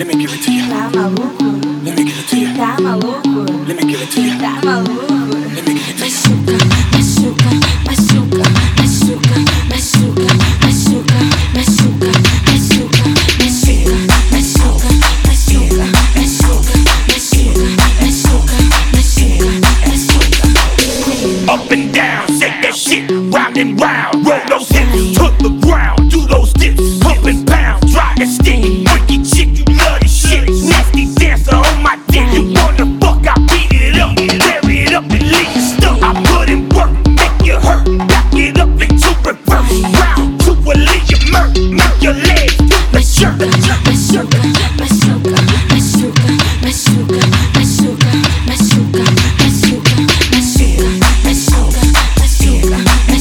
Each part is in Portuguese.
Let me give it to you. Tá maluco? Let me give it to you. Tá maluco? Let me give it to you. Tá maluco? Let me give it to you. Machuca, machuca, machuca, machuca, machuca, machuca, machuca, machuca, machuca, machuca, machuca, machuca, machuca, machuca, machuca. Up and down, shake that shit, round and round. Roll those hips to the ground, do those dips, pump and pound, dry and sticky. Wicked chick, you love this shit. Nasty dancer on my dick, you wanna fuck? I beat it up, tear it up and leave you stuck. I put in work, make you hurt, back it up into reverse. Round to a leave you murk, make your legs do the shirt. Machuca, machuca, machuca, machuca, machuca, machuca, machuca, machuca, machuca, machuca, machuca,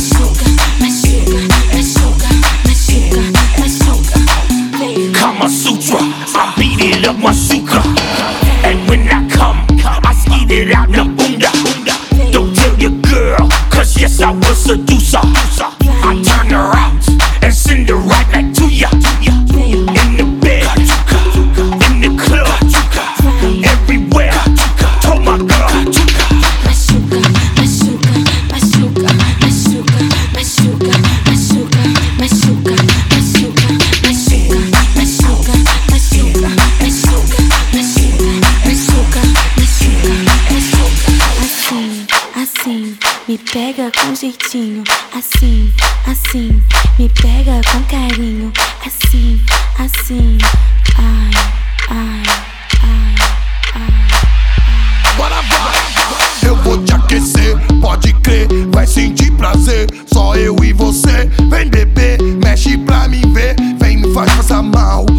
machuca, machuca. Kama Sutra, I beat it up my suka. And when I come, I skeet it out na bunda. Don't tell your girl, cause yes I will seduce her. I turn her out and send her right back to ya. In the bed, in the club, everywhere. Told my girl. Machuca, machuca, machuca, machuca, machuca, machuca, machuca, machuca, machuca, machuca, machuca, machuca, machuca. Assim, me pega com jeitinho. Assim, me pega com carinho. Assim, ai, ai, ai, ai. Eu vou te aquecer, pode crer, vai sentir prazer. Só eu e você, vem beber, mexe pra mim ver. Vem, me faz passar mal,